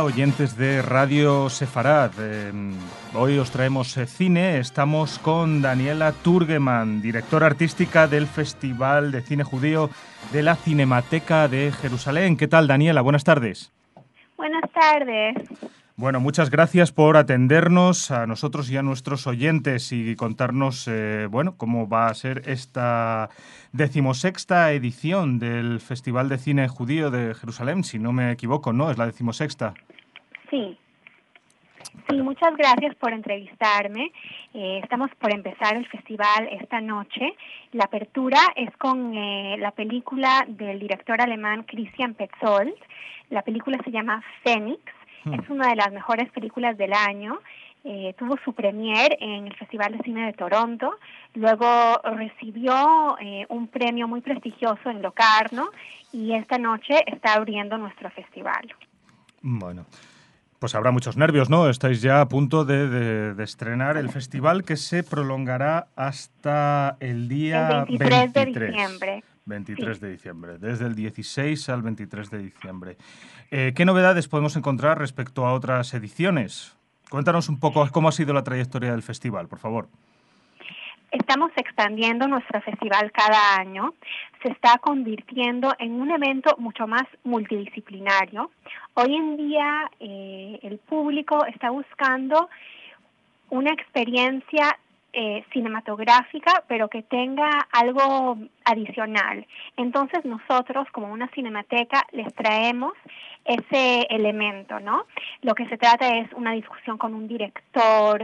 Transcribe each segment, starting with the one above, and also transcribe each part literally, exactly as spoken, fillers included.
Hola, oyentes de Radio Sefarad. Eh, hoy os traemos eh, cine. Estamos con Daniela Turgeman, directora artística del Festival de Cine Judío de la Cinemateca de Jerusalén. ¿Qué tal, Daniela? Buenas tardes. Buenas tardes. Bueno, muchas gracias por atendernos a nosotros y a nuestros oyentes y contarnos, eh, bueno, cómo va a ser esta decimosexta edición del Festival de Cine Judío de Jerusalén, si no me equivoco, ¿no? Es la decimosexta. Sí. Sí, muchas gracias por entrevistarme. Eh, estamos por empezar el festival esta noche. La apertura es con eh, la película del director alemán Christian Petzold. La película se llama Phoenix. Hmm. Es una de las mejores películas del año. Eh, tuvo su premier en el Festival de Cine de Toronto. Luego recibió eh, un premio muy prestigioso en Locarno y esta noche está abriendo nuestro festival. Bueno. Pues habrá muchos nervios, ¿no? Estáis ya a punto de, de, de estrenar el festival que se prolongará hasta el día el veintitrés de diciembre. veintitrés sí. de diciembre, desde el dieciséis al veintitrés de diciembre. Eh, ¿Qué novedades podemos encontrar respecto a otras ediciones? Cuéntanos un poco cómo ha sido la trayectoria del festival, por favor. Estamos expandiendo nuestro festival cada año. Se está convirtiendo en un evento mucho más multidisciplinario. Hoy en día eh, el público está buscando una experiencia eh, cinematográfica, pero que tenga algo adicional. Entonces nosotros, como una cinemateca, les traemos ese elemento, ¿no? Lo que se trata es una discusión con un director,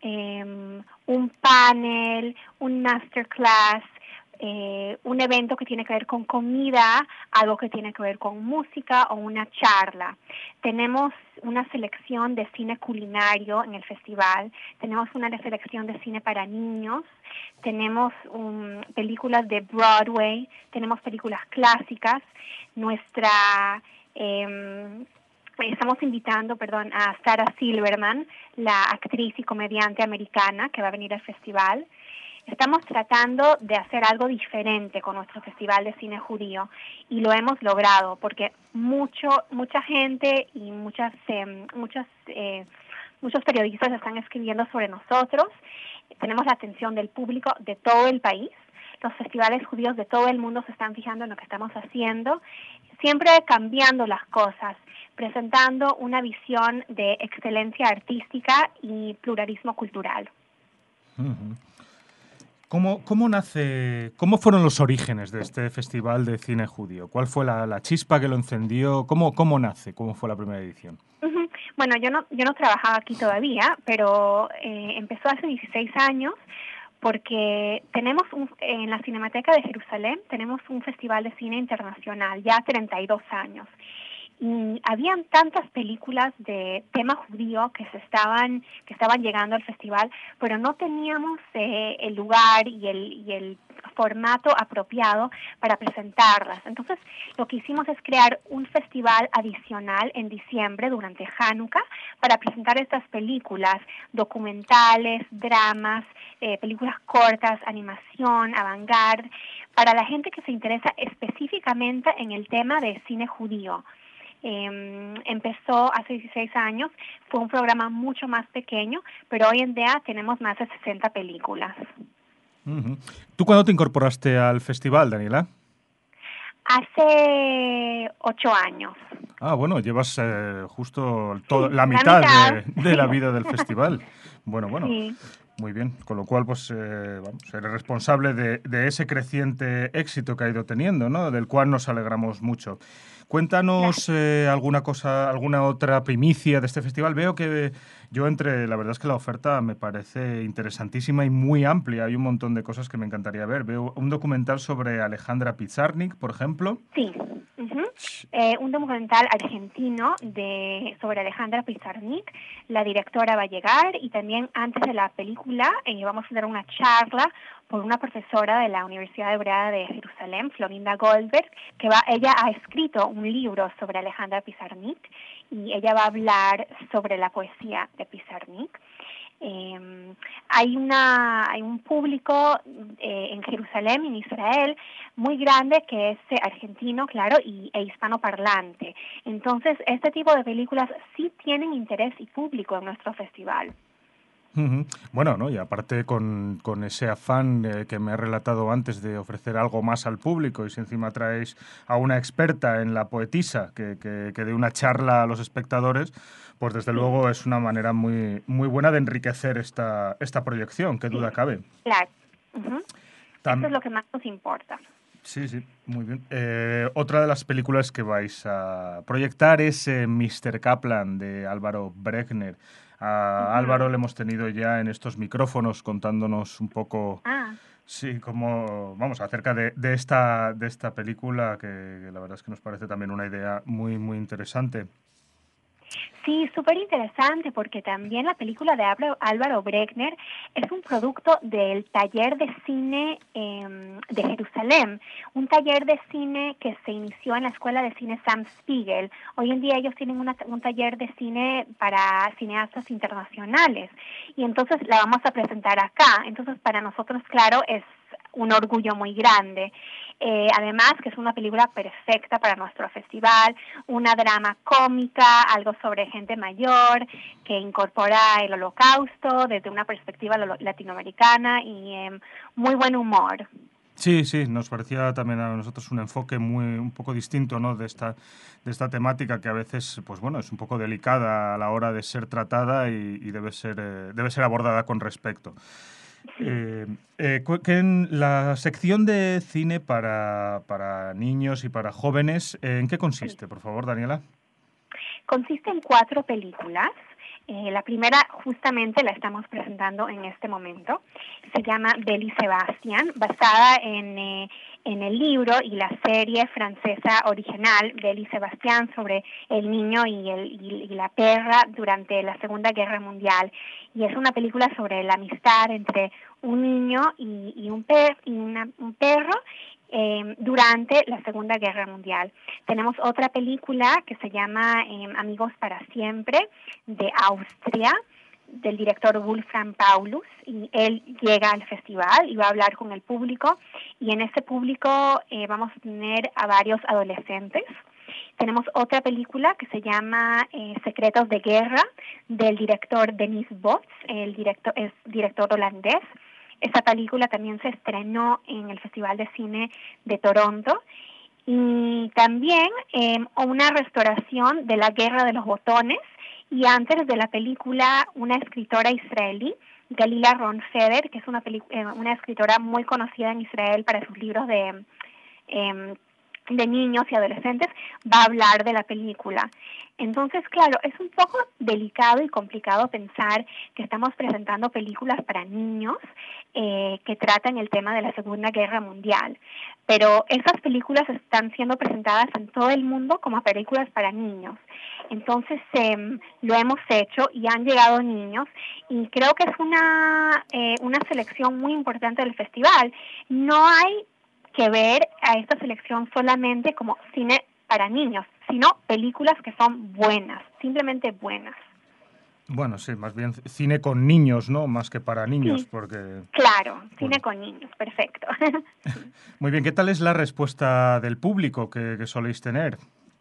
Um, un panel, un masterclass, eh, un evento que tiene que ver con comida, algo que tiene que ver con música o una charla. Tenemos una selección de cine culinario en el festival, tenemos una selección de cine para niños, tenemos um, películas de Broadway, tenemos películas clásicas, nuestra... Eh, Estamos invitando, perdón, a Sarah Silverman, la actriz y comediante americana que va a venir al festival. Estamos tratando de hacer algo diferente con nuestro festival de cine judío y lo hemos logrado porque mucho, mucha gente y muchas, eh, muchas, eh, muchos periodistas están escribiendo sobre nosotros. Tenemos la atención del público de todo el país. Los festivales judíos de todo el mundo se están fijando en lo que estamos haciendo, siempre cambiando las cosas, presentando una visión de excelencia artística y pluralismo cultural. Uh-huh. ¿Cómo, cómo nace, cómo fueron los orígenes de este festival de cine judío? ¿Cuál fue la, la chispa que lo encendió? ¿Cómo, cómo nace? ¿Cómo fue la primera edición? Uh-huh. Bueno, yo no, yo no trabajaba aquí todavía, pero eh, empezó hace dieciséis años. Porque tenemos un, en la Cinemateca de Jerusalén tenemos un festival de cine internacional ya treinta y dos años. Y habían tantas películas de tema judío que se estaban que estaban llegando al festival, pero no teníamos eh, el lugar y el y el formato apropiado para presentarlas. Entonces, lo que hicimos es crear un festival adicional en diciembre durante Hanukkah para presentar estas películas, documentales, dramas, eh, películas cortas, animación, avant-garde, para la gente que se interesa específicamente en el tema de cine judío. Eh, empezó hace dieciséis años, fue un programa mucho más pequeño, pero hoy en día tenemos más de sesenta películas. Uh-huh. ¿Tú cuándo te incorporaste al festival, Daniela? Hace ocho años. Ah, bueno, llevas eh, justo todo, sí, la mitad, la mitad. De, de la vida del festival. Bueno, bueno. Sí. Muy bien, con lo cual pues eh, vamos, eres responsable de, de ese creciente éxito que ha ido teniendo, ¿no? Del cual nos alegramos mucho. Cuéntanos eh, alguna cosa, alguna otra primicia de este festival. Veo que yo entre, la verdad es que la oferta me parece interesantísima y muy amplia. Hay un montón de cosas que me encantaría ver. Veo un documental sobre Alejandra Pizarnik, por ejemplo. Sí. Uh-huh. Eh, un documental argentino de sobre Alejandra Pizarnik, la directora va a llegar y también antes de la película eh, vamos a dar una charla por una profesora de la Universidad Hebrea de Jerusalén, Florinda Goldberg, que va, ella ha escrito un libro sobre Alejandra Pizarnik y ella va a hablar sobre la poesía de Pizarnik. Eh, hay, una, hay un público eh, en Jerusalén, en Israel, muy grande que es eh, argentino, claro, y, e hispanoparlante. Entonces, este tipo de películas sí tienen interés y público en nuestro festival. Ujú. Bueno, ¿no? Y aparte con, con ese afán eh, que me he relatado antes de ofrecer algo más al público, y si encima traéis a una experta en la poetisa que, que, que dé una charla a los espectadores, pues desde Sí, luego es una manera muy, muy buena de enriquecer esta, esta proyección, qué sí, duda cabe. claro. Uh-huh. Eso es Tam- lo que más nos importa. sí, sí, muy bien. Eh, otra de las películas que vais a proyectar es eh, míster Kaplan de Álvaro Bregner. A Álvaro Uh-huh. le hemos tenido ya en estos micrófonos contándonos un poco, Ah, sí, como, vamos, acerca de, de esta, de esta película, que, que la verdad es que nos parece también una idea muy, muy interesante. sí, súper interesante porque también la película de Álvaro Bregner es un producto del taller de cine eh, de Jerusalén, un taller de cine que se inició en la escuela de cine Sam Spiegel. Hoy en día ellos tienen una, un taller de cine para cineastas internacionales y entonces la vamos a presentar acá. Entonces para nosotros, claro, es un orgullo muy grande. Eh, además, que es una película perfecta para nuestro festival, una drama cómica, algo sobre gente mayor, que incorpora el holocausto desde una perspectiva latinoamericana y eh, muy buen humor. Sí, sí, nos parecía también a nosotros un enfoque muy un poco distinto, ¿no? de esta de esta temática que a veces, pues bueno, es un poco delicada a la hora de ser tratada y, y debe ser eh, debe ser abordada con respecto. Sí. Eh, eh, que en la sección de cine para, para niños y para jóvenes, ¿en qué Sí. consiste, por favor, Daniela? Consiste en cuatro películas. Eh, la primera justamente la estamos presentando en este momento. Se llama Belle y Sebastián, basada en, eh, en el libro y la serie francesa original Belle y Sebastián sobre el niño y, el, y, y la perra durante la Segunda Guerra Mundial. Y es una película sobre la amistad entre un niño y, y, un, per, y una, un perro eh, durante la Segunda Guerra Mundial. Tenemos otra película que se llama eh, Amigos para Siempre, de Austria, del director Wolfgang Paulus, y él llega al festival y va a hablar con el público, y en ese público eh, vamos a tener a varios adolescentes. Tenemos otra película que se llama eh, Secretos de Guerra, del director Denis Bots, el director, es director holandés. Esta película también se estrenó en el Festival de Cine de Toronto. Y también eh, una restauración de La Guerra de los Botones, y antes de la película una escritora israelí, Galila Ron-Feder, que es una, eh, una escritora muy conocida en Israel para sus libros de... Eh, de niños y adolescentes, va a hablar de la película. Entonces, claro, es un poco delicado y complicado pensar que estamos presentando películas para niños eh, que tratan el tema de la Segunda Guerra Mundial, pero esas películas están siendo presentadas en todo el mundo como películas para niños. Entonces, eh, lo hemos hecho y han llegado niños, y creo que es una, eh, una selección muy importante del festival. No hay que ver a esta selección solamente como cine para niños, sino películas que son buenas, simplemente buenas. Bueno, sí, más bien cine con niños, ¿no? Más que para niños, Sí, porque... claro, cine Bueno. con niños, perfecto. Muy bien, ¿qué tal es la respuesta del público que, que soléis tener?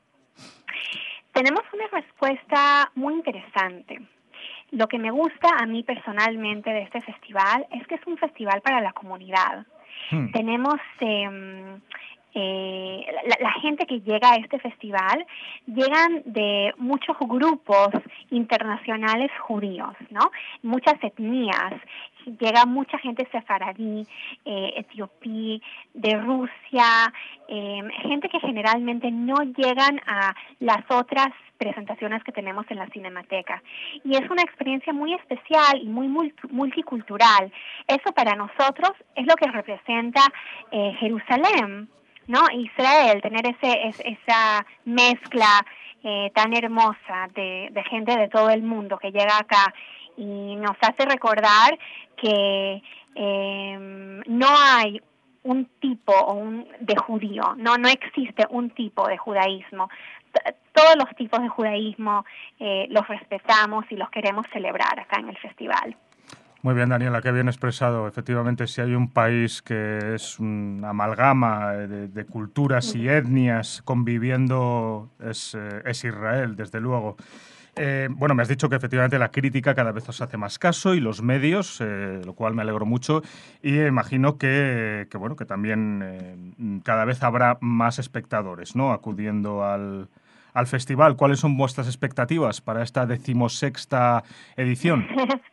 Tenemos una respuesta muy interesante. Lo que me gusta a mí personalmente de este festival es que es un festival para la comunidad. Hmm. Tenemos eh, eh, la, la gente que llega a este festival, llegan de muchos grupos internacionales judíos, ¿no? Muchas etnias. Llega mucha gente sefaradí, eh, etiopí, de Rusia, eh, gente que generalmente no llegan a las otras presentaciones que tenemos en la Cinemateca. Y es una experiencia muy especial y muy multicultural. Eso para nosotros es lo que representa eh, Jerusalén, ¿no? Israel, tener ese, es, esa mezcla eh, tan hermosa de, de gente de todo el mundo que llega acá y nos hace recordar que eh, no hay un tipo o un, de judío, no, no existe un tipo de judaísmo. T- todos los tipos de judaísmo eh, los respetamos y los queremos celebrar acá en el festival. Muy bien, Daniela, qué bien expresado. Efectivamente, si hay un país que es una amalgama de, de culturas y etnias conviviendo, es, eh, es Israel, desde luego. Eh, bueno, me has dicho que efectivamente la crítica cada vez os hace más caso y los medios, eh, lo cual me alegro mucho. Y imagino que, que, bueno, que también eh, cada vez habrá más espectadores, ¿no?, acudiendo al, al festival. ¿Cuáles son vuestras expectativas para esta decimosexta edición?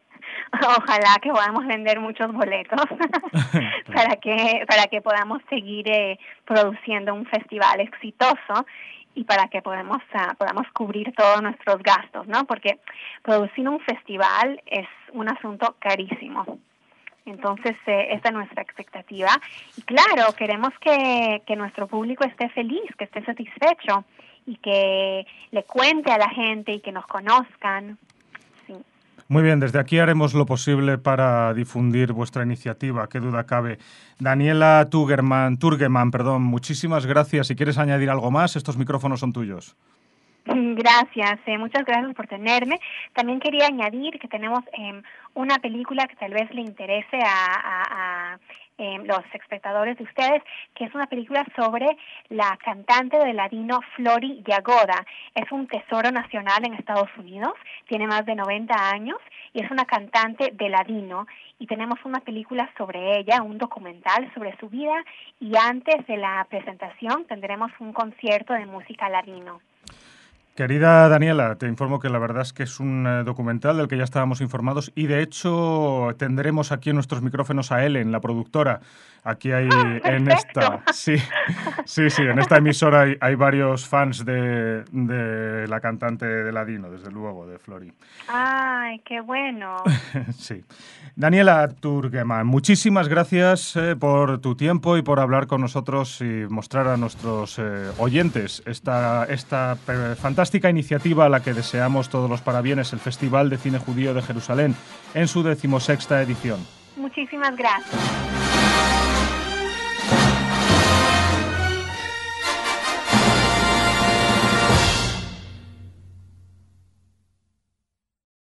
Ojalá que podamos vender muchos boletos para que para que podamos seguir eh, produciendo un festival exitoso y para que podamos uh, podamos cubrir todos nuestros gastos, ¿no? Porque producir un festival es un asunto carísimo. Entonces, eh, esa es nuestra expectativa. Y claro, queremos que, que nuestro público esté feliz, que esté satisfecho y que le cuente a la gente y que nos conozcan. Sí. Muy bien, desde aquí haremos lo posible para difundir vuestra iniciativa, qué duda cabe. Daniela Turgeman, Turgeman, perdón, muchísimas gracias. Si quieres añadir algo más, estos micrófonos son tuyos. Gracias, eh, muchas gracias por tenerme. También quería añadir que tenemos eh, una película que tal vez le interese a, a, a eh, los espectadores de ustedes, que es una película sobre la cantante de ladino Flori Yagoda. Es un tesoro nacional en Estados Unidos, tiene más de noventa años y es una cantante de ladino. Y tenemos una película sobre ella, un documental sobre su vida, y antes de la presentación tendremos un concierto de música ladino. Querida Daniela, te informo que la verdad es que es un eh, documental del que ya estábamos informados y de hecho tendremos aquí en nuestros micrófonos a Ellen, la productora. Aquí hay ¡Ah, en esta, sí, sí, sí, en esta emisora hay, hay varios fans de, de la cantante de ladino, desde luego, de Flori. Ay, qué bueno. Sí. Daniela Turgeman, muchísimas gracias eh, por tu tiempo y por hablar con nosotros y mostrar a nuestros eh, oyentes esta, esta eh, fantástica iniciativa a la que deseamos todos los parabienes, el Festival de Cine Judío de Jerusalén, en su decimosexta edición. Muchísimas gracias.